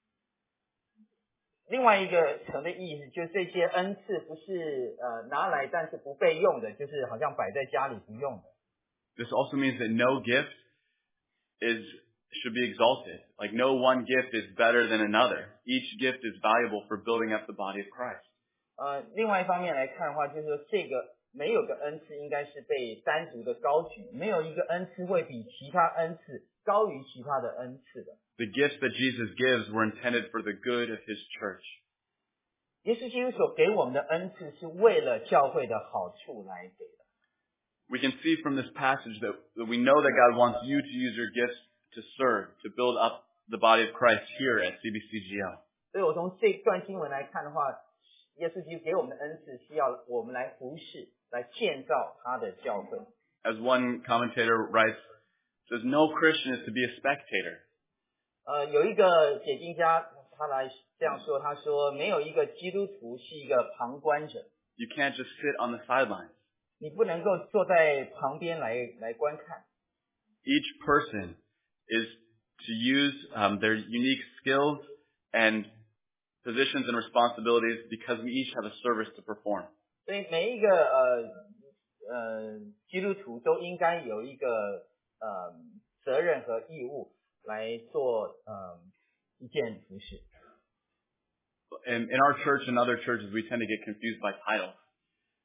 另外一个层的意思就是这些恩赐不是拿来但是不被用的，就是好像摆在家里不用的。 This also means that no gift should be exalted. Like, no one gift is better than another. Each gift is valuable for building up the body of Christ. 另外一方面来看的话，就是说这个没有个恩赐应该是被单独的高举，没有一个恩赐会比其他恩赐高于其他的恩赐的。 The gifts that Jesus gives were intended for the good of His church. 耶稣基督所给我们的恩赐是为了教会的好处来给的。 We can see from this passage that we know that God wants you to use your gifts to serve, to build up the body of Christ here at CBCGL. 所以我从这段经文来看的话，耶稣基督给我们的恩赐是要我们来服侍，来建造他的教会。 As one commentator writes, says, no Christian is to be a spectator. 有一个解经家他来这样说，他说没有一个基督徒是一个旁观者。 You can't just sit on the sidelines. 你不能够坐在旁边来观看。 Each person is to use their unique skills and positions and responsibilities because we each have a service to perform. 所以每一个基督徒都应该有一个责任和义务来做一件服事。 In our church and other churches, we tend to get confused by titles.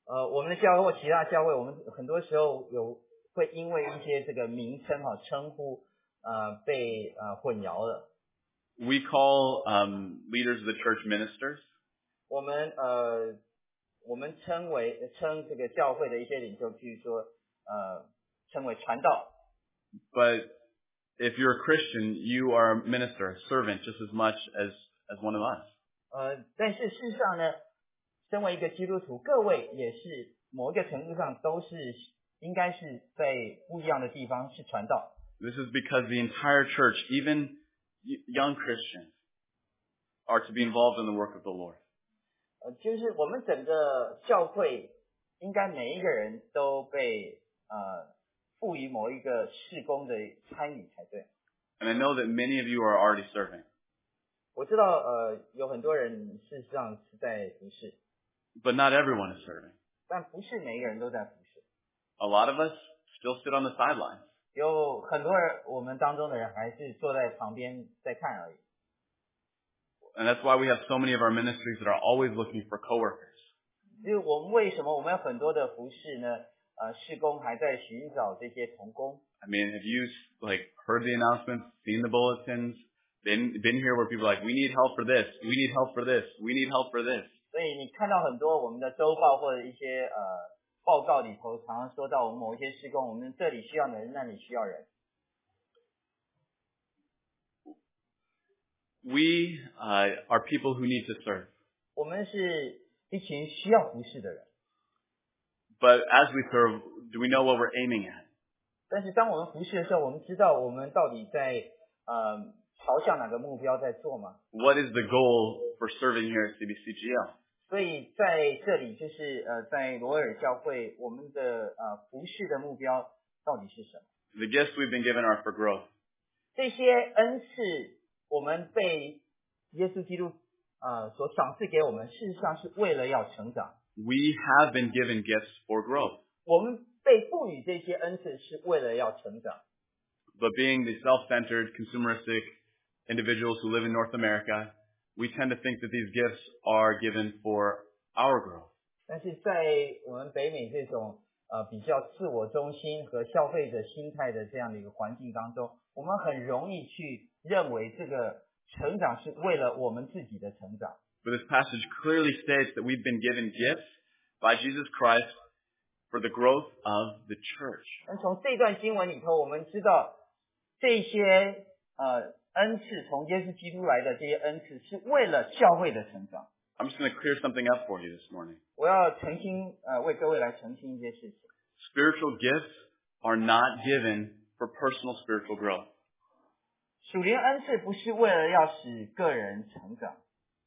我们的教会或其他教会，我们很多时候会因为一些这个名称称呼被混淆了。 We call leaders of the church ministers. 我们称这个教会的一些领袖，譬如说称为传道。 But if you're a Christian, you are a minister, a servant, just as much as one of us. 但是事实上呢，身为一个基督徒，各位也是某一个程度上都是应该是在不一样的地方是传道。 This is because the entire church, even young Christians, are to be involved in the work of the Lord. 就是我们整个教会应该每一个人都被赋予某一个事工的参与才对。 And I know that many of you are already serving. 我知道有很多人事实上是在服事， But not everyone is serving. 但不是每一个人都在服事。 A lot of us still sit on the sidelines. 有很多人，我们当中的人还是坐在旁边在看而已。 And that's why we have so many of our ministries that are always looking for coworkers. 就是我们为什么我们有很多的服事呢？事工还在寻找这些同工。 I mean, have you heard the announcements, seen the bulletins, been here where people are like, we need help for this, we need help for this, we need help for this. 所以你看到很多我们的周报或者一些报告里头，常常说到我们某一些事工，我们这里需要人，那里需要人。 We are people who need to serve. 我们是一群需要服事的人。 But as we serve, do we know what we're aiming at? 但是当我们服事的时候，我们知道我们到底在朝向哪个目标在做吗？ What is the goal for serving here at CBCGL? 所以在这里就是在罗尔教会，我们的服事的目标到底是什么？ The gifts we've been given are for growth. 这些恩赐我们被耶稣基督所赏赐给我们，事实上是为了要成长。 We have been given gifts for growth. 我们被赋予这些恩赐是为了要成长。 But being the self-centered, consumeristic individuals who live in North America, we tend to think that these gifts are given for our growth. 但是在我们北美这种比较自我中心和消费者心态的这样的一个环境当中，我们很容易去认为这个成长是为了我们自己的成长。 But this passage clearly states that we've been given gifts by Jesus Christ for the growth of the church. 但从这段经文里头，我们知道这些恩赐从耶稣基督来的这些恩赐是为了教会的成长。 I'm just going to clear something up for you this morning. 我要澄清为各位来澄清一些事情。 Spiritual gifts are not given for personal spiritual growth. 属灵恩赐不是为了要使个人成长，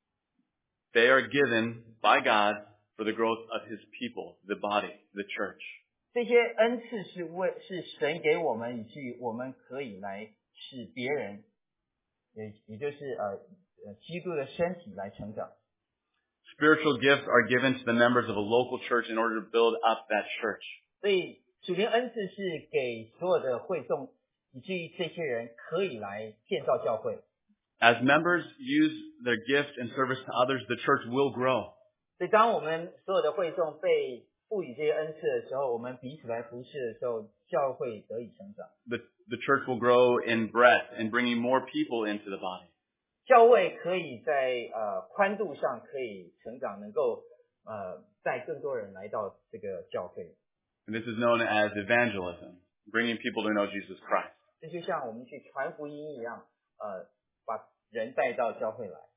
They are given by God for the growth of His people, the body, the church. 这些恩赐是神给我们，以及我们可以来使别人，也就是基督的身体来成长。 Spiritual gifts are given to the members of a local church in order to build up that church. 所以属灵恩赐是给所有的会众，以至于这些人可以来建造教会。 As members use their gift and service to others, the church will grow. 所以当我们所有的会众被赋予这些恩赐的时候，我们彼此来服侍的时候，教会得以成长。 The church will grow in breadth and bringing more people into the body. 教会可以在宽度上可以成长，能够带更多人来到这个教会。 And this is known as evangelism, bringing people to know Jesus Christ. 这就像我们去传福音一样，把人带到教会来。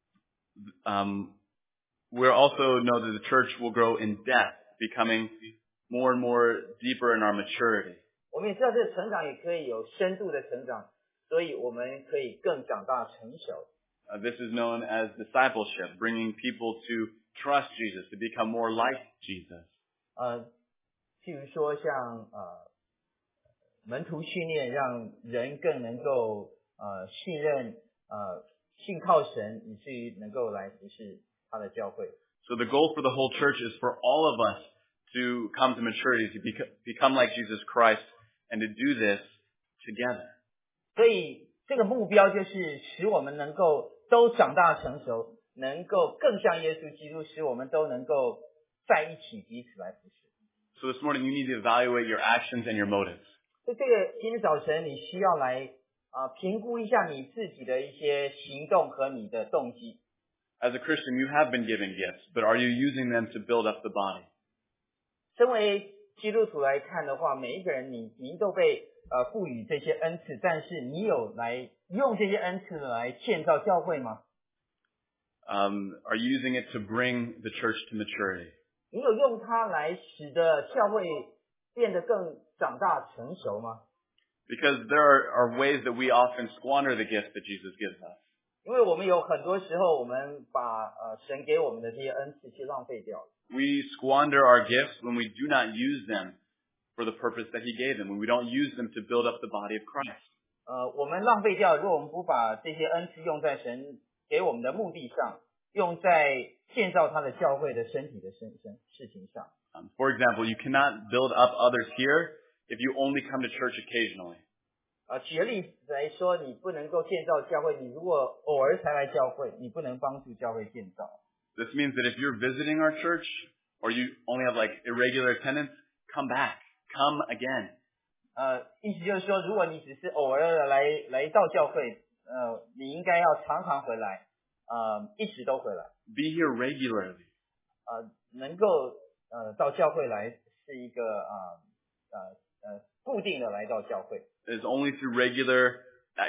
We also know that the church will grow in depth, becoming more and more deeper in our maturity. 我们也知道这个成长也可以有深度的成长，所以我们可以更长大成熟。 This is known as discipleship, bringing people to trust Jesus, to become more like Jesus. 譬如说像门徒训练，让人更能够信任信靠神，以至于能够来服侍他的教会。 So the goal for the whole church is for all of us to come to maturity, to become like Jesus Christ, and to do this together. 所以这个目标就是使我们能够都长大成熟，能够更像耶稣基督，使我们都能够在一起彼此来服侍。 So this morning you need to evaluate your actions and your motives. 所以这个今天早晨你需要来评估一下你自己的一些行动和你的动机。 As a Christian, you have been given gifts, but are you using them to build up the body? 身为基督徒来看的话，每一个人您都被赋予这些恩赐，但是你有来用这些恩赐来建造教会吗？ Are you using it to bring the church to maturity? 你有用它来使得教会变得更长大成熟吗？ Because there are ways that we often squander the gifts that Jesus gives us. 因为我们有很多时候，我们把神给我们的这些恩赐去浪费掉了。 We squander our gifts when we do not use them for the purpose that He gave them, when we don't use them to build up the body of Christ. 我们浪费掉，如果我们不把这些恩赐用在神给我们的目的上，用在建造他的教会的身体的事情上。 For example, you cannot build up others here if you only come to church occasionally. 举个例子来说，你不能够建造教会，你如果偶尔才来教会，你不能帮助教会建造。 This means that if you're visiting our church, or you only have like irregular attendance, come back. Come again. 意思就是说，如果你只是偶尔的来到教会，你应该要常常回来，一直都回来。 Be here regularly. 能够到教会来是一个固定的来到教会。 It is only through regular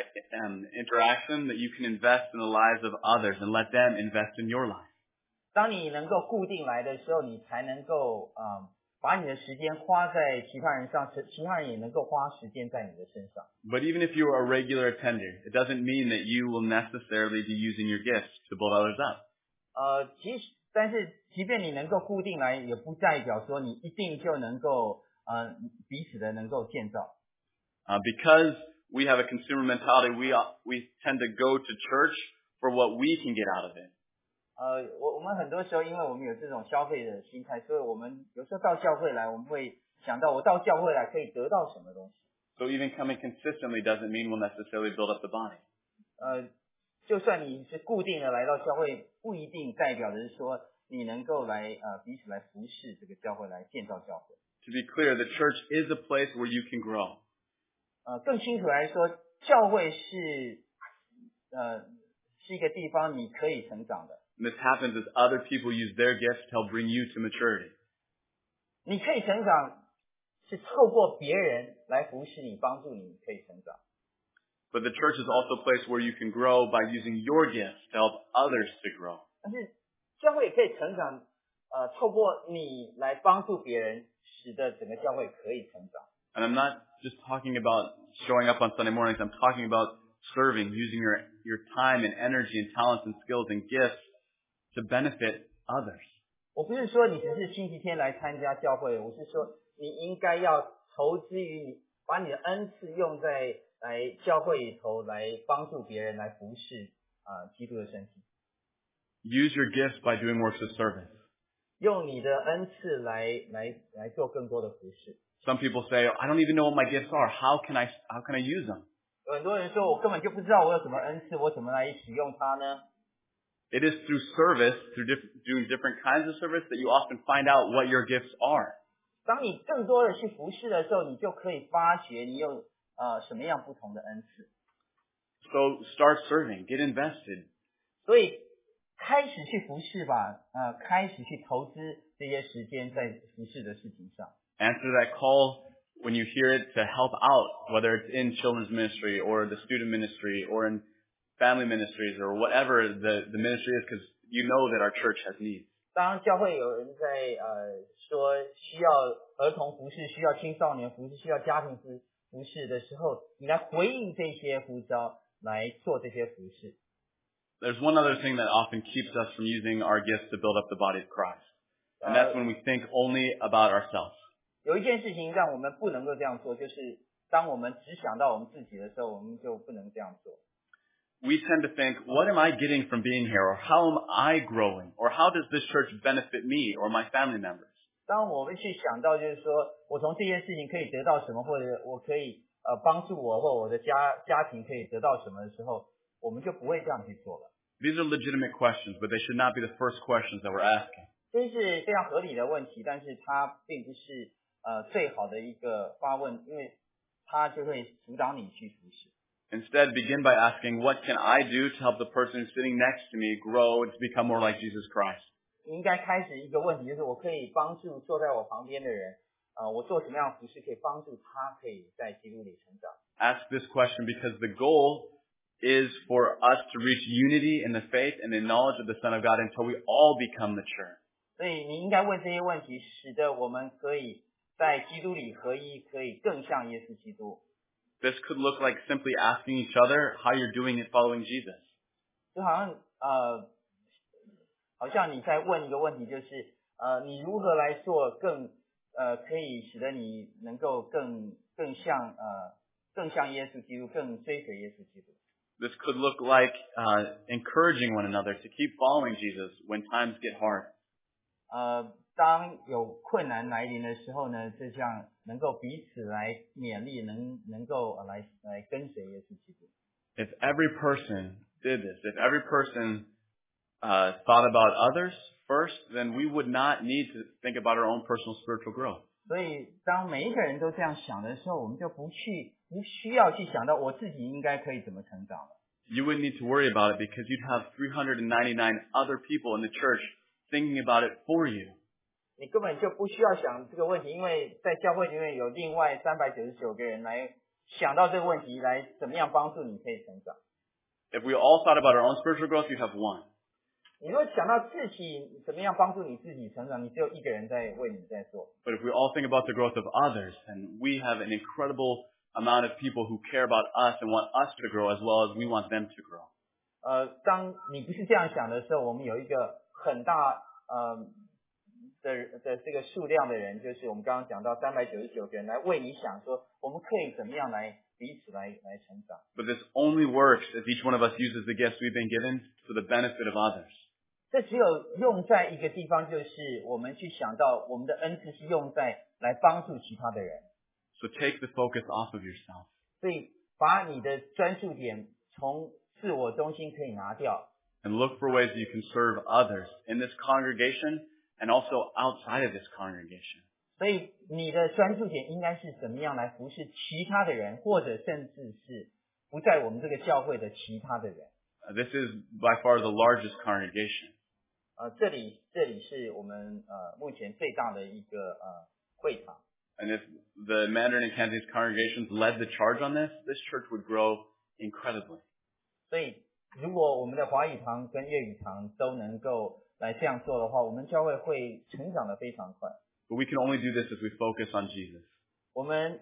interaction that you can invest in the lives of others and let them invest in your life. 当你能够固定来的时候，你才能够把你的时间花在其他人上，其他人也能够花时间在你的身上。 But even if you are a regular attender, it doesn't mean that you will necessarily be using your gifts to build others up. 但是即便你能够固定来，也不代表说你一定就能够彼此的能够建造。 Because we have a consumer mentality, we tend to go to church for what we can get out of it. 我们很多时候因为我们有这种消费的心态，所以我们有时候到教会来，我们会想到我到教会来可以得到什么东西。 So even coming consistently doesn't mean we'll necessarily build up the body. 就算你是固定的来到教会，不一定代表的是说你能够来彼此来服侍这个教会，来建造教会。 To be clear, the church is a place where you can grow. 更清楚来说，教会是一个地方你可以成长的。 And this happens as other people use their gifts to help bring you to maturity. 你可以成长，是透过别人来服侍你，帮助你可以成长。 But the church is also a place where you can grow by using your gifts to help others to grow. 但是教会也可以成长，透过你来帮助别人，使得整个教会可以成长。 And I'm not just talking about showing up on Sunday mornings. I'm talking about serving, using your time and energy and talents and skills and gifts to benefit others. 我不是说你只是星期天来参加教会，我是说你应该要投资于你，把你的恩赐用在来教会里头，来帮助别人，来服侍基督的身体。 Use your gifts by doing works of service. 用你的恩赐来做更多的服侍。 Some people say, I don't even know what my gifts are. How can I use them? 有很多人说我根本就不知道我有什么恩赐，我怎么来使用它呢？ It is through service, through doing different kinds of service, that you often find out what your gifts are. 当你更多的去服侍的时候，你就可以发觉你有什么样不同的恩赐。 So start serving, get invested. 所以开始去服侍吧，开始去投资这些时间在服侍的事情上。 Answer that call when you hear it to help out, whether it's in children's ministry or the student ministry or in family ministries or whatever the ministry is, because you know that our church has needs. 当教会有人在说需要儿童服侍、需要青少年服侍、需要家庭服侍的时候，你来回应这些呼召，来做这些服侍。 There's one other thing that often keeps us from using our gifts to build up the body of Christ, and that's when we think only about ourselves. 有一件事情让我们不能够这样做，就是当我们只想到我们自己的时候，我们就不能这样做。 We tend to think, what am I getting from being here? Or how am I growing? Or how does this church benefit me or my family members? 当我们去想到就是说我从这件事情可以得到什么，或者我可以帮助我或我的家庭可以得到什么的时候，我们就不会这样去做了。 These are legitimate questions, but they should not be the first questions that we're asking. 这是非常合理的问题，但是它并不是最好的一个发问，因为它就会阻挡你去服侍。 Instead, begin by asking, what can I do to help the person sitting next to me grow and to become more like Jesus Christ? 你应该开始一个问题，就是我可以帮助坐在我旁边的人，我做什么样的服侍可以帮助他可以在基督里成长。 Ask this question because the goal is for us to reach unity in the faith and the knowledge of the Son of God until we all become mature. 所以你应该问这些问题，使得我们可以在基督里合一，可以更像耶稣基督。 This could look like simply asking each other how you're doing in following Jesus. 就好像你在问一个问题，就是你如何来做可以使得你能够更像耶稣基督，更追随耶稣基督。 This could look like encouraging one another to keep following Jesus when times get hard. 当有困难来临的时候呢，就像能够彼此来勉励，能够来跟随耶稣基督。 If every person did this, if every person thought about others first, then we would not need to think about our own personal spiritual growth. 所以当每一个人都这样想的时候，我们就不需要去想到我自己应该可以怎么成长了。 You wouldn't need to worry about it because you'd have 399 other people in the church thinking about it for you. 你根本就不需要想这个问题，因为在教会里面有另外399个人来想到这个问题，来怎么样帮助你可以成长。 If we all thought about our own spiritual growth, you'd have one. 你如果想到自己怎么样帮助你自己成长，你只有一个人在为你在做。 But if we all think about the growth of others, then we have an incredible amount of people who care about us and want us to grow as well as we want them to grow. 当你不是这样想的时候，我们有一个很大的这个数量的人，就是我们刚刚讲到399个人来为你想说，我们可以怎么样来彼此来成长。 But this only works if each one of us uses the gifts we've been given for the benefit of others. 这只有用在一个地方，就是我们去想到我们的恩赐是用在来帮助其他的人。 So take the focus off of yourself. 所以把你的专注点从自我中心可以拿掉。 And look for ways you can serve others in this congregation and also outside of this congregation. 所以你的专注点应该是怎么样来服侍其他的人，或者甚至是不在我们这个教会的其他的人。 This is by far the largest congregation. 这里是我们目前最大的一个会场。 And if the Mandarin and Cantonese congregations led the charge on this, this church would grow incredibly. 所以如果我们的华语堂跟粤语堂都能够来这样做的话，我们教会会成长得非常快。 But we can only do this if we focus on Jesus. 我们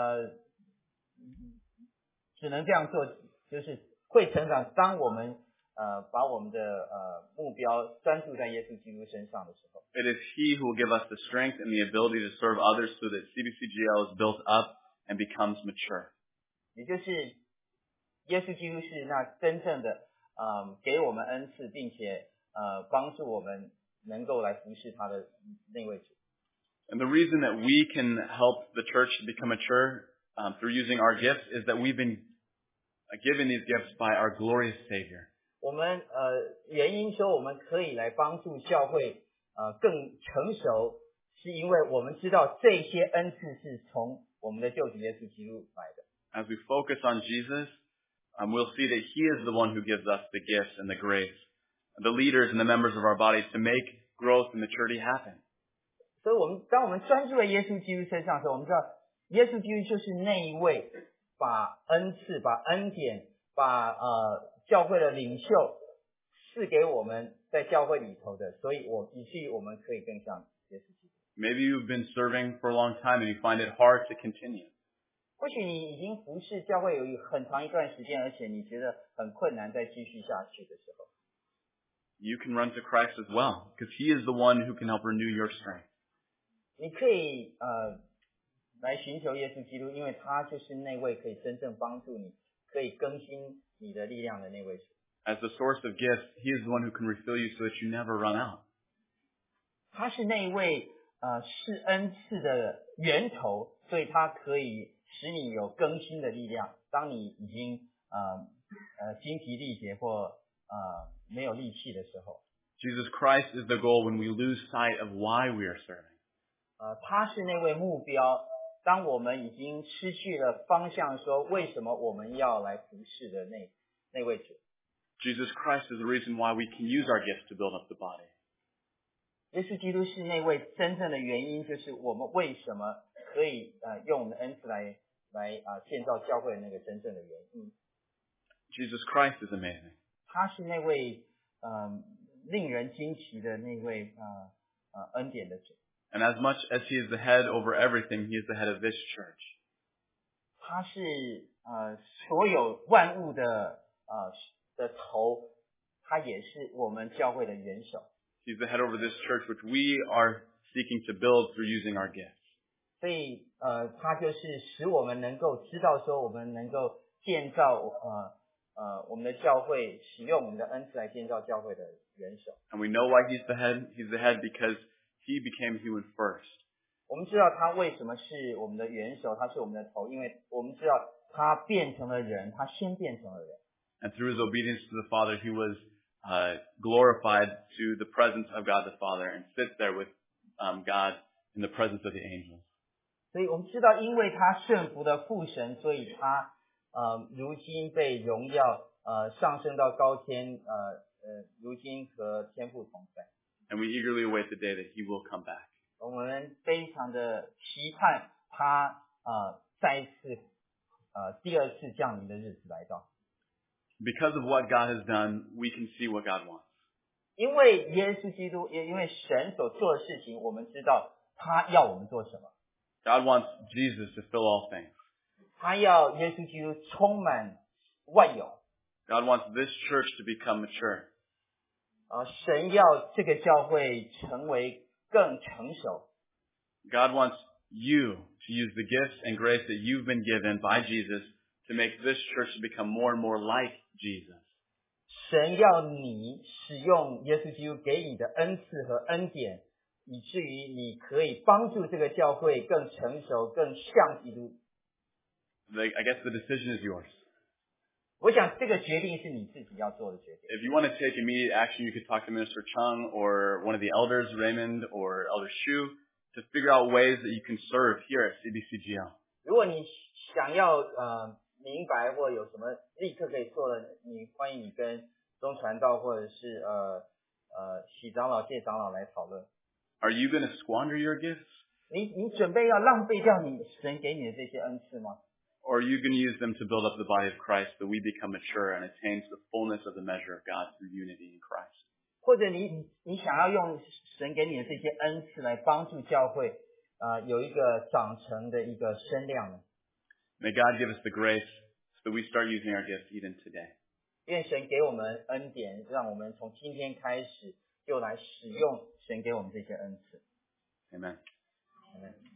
只能这样做，就是会成长。当我们把我们的目标专注在耶稣基督身上的时候。 It is He who will give us the strength and the ability to serve others so that CBCGL is built up and becomes mature. 也就是耶稣基督是那真正的给我们恩赐，并且帮助我们能够来服侍他的那位主。 And the reason that we can help the church to become mature through using our gifts is that we've been given these gifts by our glorious Savior. 我们原因说我们可以来帮助教会更成熟，是因为我们知道这些恩赐是从我们的救主耶稣基督来的。 As we focus on Jesus, we'll see that He is the one who gives us the gifts and the grace, the leaders and the members of our bodies to make growth and maturity happen. 所以当我们专注在耶稣基督身上的时候，我们知道耶稣基督就是那一位把恩赐、把恩典、把教会的领袖赐给我们在教会里头的，所以以至于我们可以更像耶稣基督。 Maybe you've been serving for a long time and you find it hard to continue. 或许你已经服侍教会有很长一段时间，而且你觉得很困难再继续下去的时候， You can run to Christ as well, because He is the one who can help renew your strength. 你可以来寻求耶稣基督，因为他就是那位可以真正帮助你，可以更新你的力量的那位主。 As the source of gifts, He is the one who can refill you so that you never run out. 他是那一位是恩赐的源头，所以他可以使你有更新的力量。当你已经精疲力竭或没有力气的时候。 Jesus Christ is the goal when we lose sight of why we are serving. 他是那位目标。当我们已经失去了方向，说为什么我们要来服侍的那位主。 Jesus Christ is the reason why we can use our gifts to build up the body. 耶稣基督是那位真正的原因，就是我们为什么可以用我们的恩赐来建造教会的那个真正的原因。 Jesus Christ is amazing. 他是那位令人惊奇的那位恩典的主。 And as much as he is the head over everything, he is the head of this church. 他是所有万物的头，他也是我们教会的元首。 He's the head over this church, which we are seeking to build through using our gifts. 所以他就是使我们能够知道说，我们能够建造我们的教会，使用我们的恩赐来建造教会的元首。 And we know why he's the head. He's the head because he became human first. 我们知道他为什么是我们的元首，他是我们的头，因为我们知道他变成了人，他先变成了人。 And through his obedience to the Father, he was glorified to the presence of God the Father and sits there with God in the presence of the angels. 所以我们知道，因为他顺服的父神，所以他如今被荣耀上升到高天，如今和天父同在。 And we eagerly await the day that he will come back. 我们非常的期盼他再一次第二次降临的日子来到。 Because of what God has done, we can see what God wants. 因为耶稣基督，因为神所做的事情，我们知道他要我们做什么。 God wants Jesus to fill all things. 他要耶稣基督充满万有。 God wants this church to become mature. 神要这个教会成为更成熟。 God wants you to use the gifts and grace that you've been given by Jesus to make this church to become more and more like Jesus. 神要你使用耶稣基督给你的恩赐和恩典，以至于你可以帮助这个教会更成熟，更像基督。 I guess the decision is yours. 我想这个决定是你自己要做的决定。 If you want to take immediate action, you could talk to Minister Chung or one of the elders, Raymond or Elder Shu, to figure out ways that you can serve here at CBCGL. 如果你想要明白或有什么立刻可以做的，欢迎你跟中传道或者是喜长老、谢长老来讨论。 Are you going to squander your gifts? 你准备要浪费掉神给你的这些恩赐吗？ Or are you going to use them to build up the body of Christ so that we become mature and attain to the fullness of the measure of God through unity in Christ? 或者你想要用神给你的这些恩赐来帮助教会有一个长成的一个身量呢？ May God give us the grace so that we start using our gifts even today. 愿神给我们恩典，让我们从今天开始就来使用神给我们这些恩赐。 Amen. Amen.